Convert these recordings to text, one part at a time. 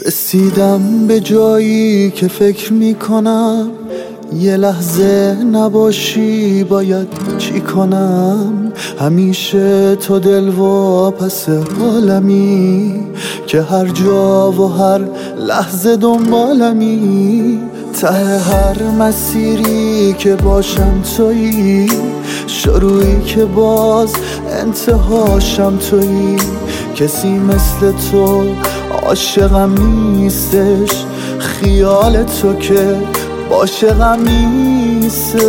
رسیدم به جایی که فکر میکنم یه لحظه نباشی باید چی کنم. همیشه تو دلواپس حالمی که هر جا و هر لحظه دنبالمی. ته هر مسیری که باشم تویی، شروعی که باز انتهاشم تویی. کسی مثل تو عاشقم نیستش، خیال تو که عاشقم نیستش.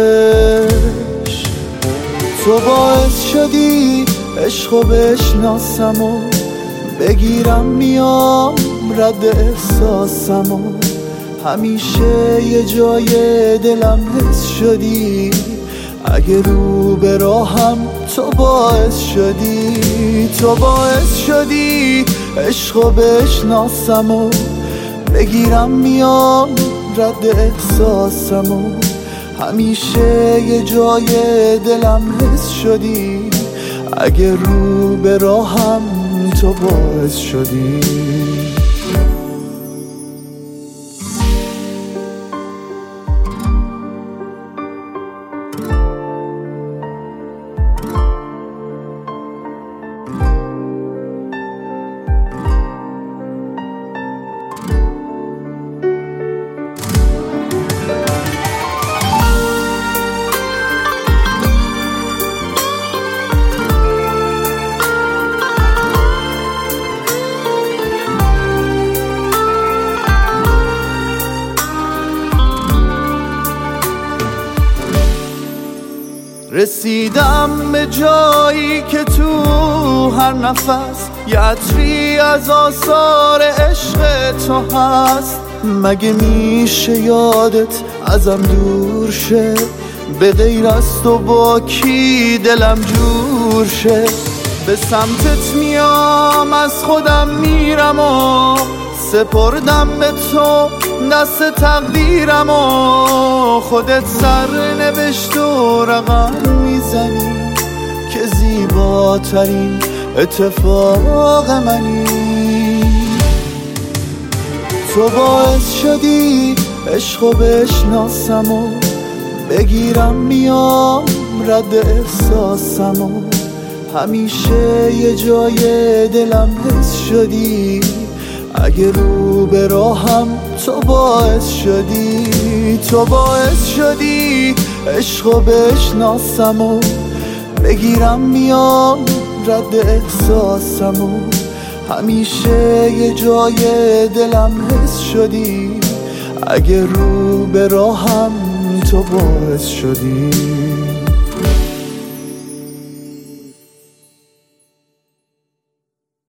تو باعث شدی عشقو بشناسم و بگیرم میام رد احساسم و همیشه یه جای دلم حس شدی. اگه رو به راهم تو باعث شدی، تو باعث شدی عشقو بشناسم و بگیرم میام رد احساسم و همیشه یه جای دلم حس شدی. اگه رو به راهم تو باعث شدی. رسیدم به جایی که تو هر نفس یه عطری از آثار عشق تو هست. مگه میشه یادت ازم دور شه؟ به غیر از تو با کی دلم جور شه؟ به سمتت میام از خودم میرم و سپردم به تو دست تقدیرم و خودت سر نوشت و رقم میزنی که زیباترین اتفاق منی. تو باعث شدی عشقو بشناسم و بگیرم میام رد احساسم و همیشه یه جای دلم حس شدی. اگه رو به راهم تو باعث شدی، تو باعث شدی عشقو بشناسم و بگیرم میام رد احساسم و همیشه یه جای دلم حس شدی. اگه رو به راهم تو باعث شدی.